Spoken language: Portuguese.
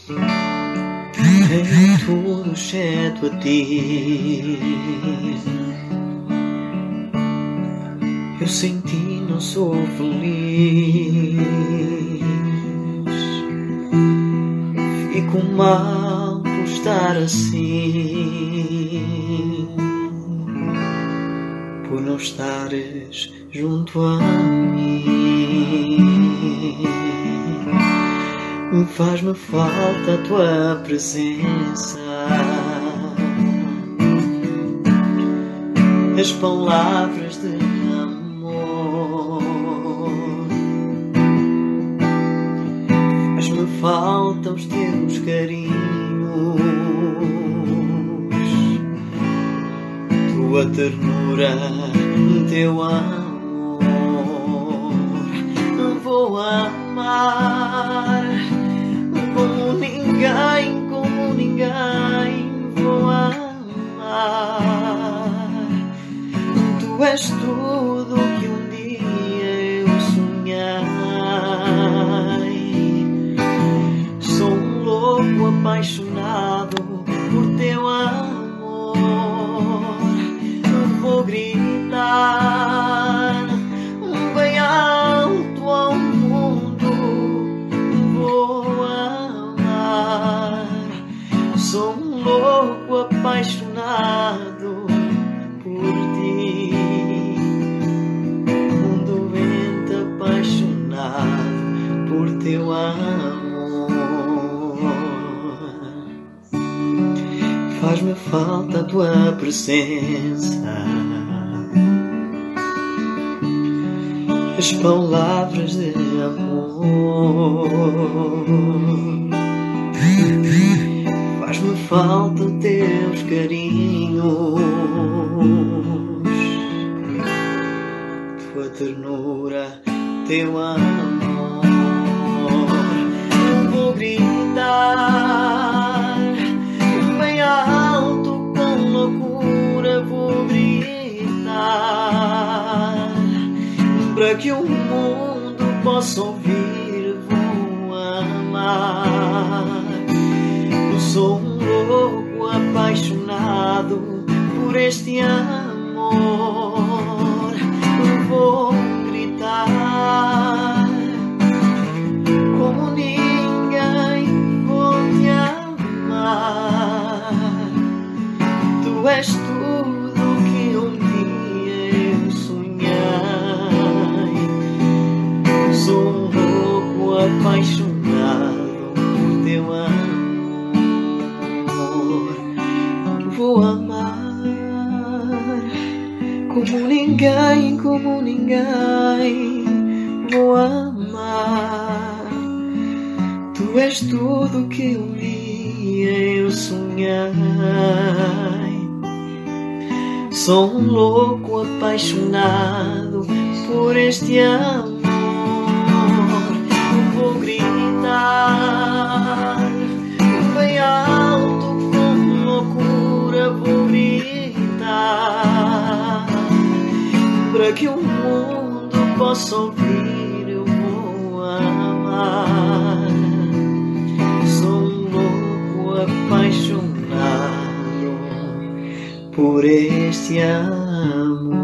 Tenho tudo exceto a ti. Eu sem ti não sou feliz. Fico mal por estar assim, por não estares junto a mim. Faz-me falta a tua presença, as palavras de amor. Faz-me falta os teus carinhos, tua ternura, teu amor. Vou amar como ninguém, vou amar. Tu és tudo que um dia eu sonhei. Sou um louco apaixonado por teu amor. Vou gritar bem alto ao mundo, vou amar. Sou um louco apaixonado por ti, um doente apaixonado por teu amor. Faz-me falta a tua presença, as palavras de amor. Faz-me falta os teus carinhos, tua ternura, teu amor. Vou gritar bem alto com loucura, vou gritar para que o mundo possa ouvir. Vou amar. Eu sou um louco apaixonado por este amor. Vou gritar como ninguém, vou te amar. Tu és tudo que um dia eu sonhei. Sou um louco apaixonado por teu amor. Vou amar como ninguém, vou amar. Tu és tudo que um dia eu sonhei. Sou um louco apaixonado por este amor. Vou gritar bem alto com loucura, vou gritar para que o mundo possa ouvir. Eu vou amar. Sou um louco apaixonado por este amor.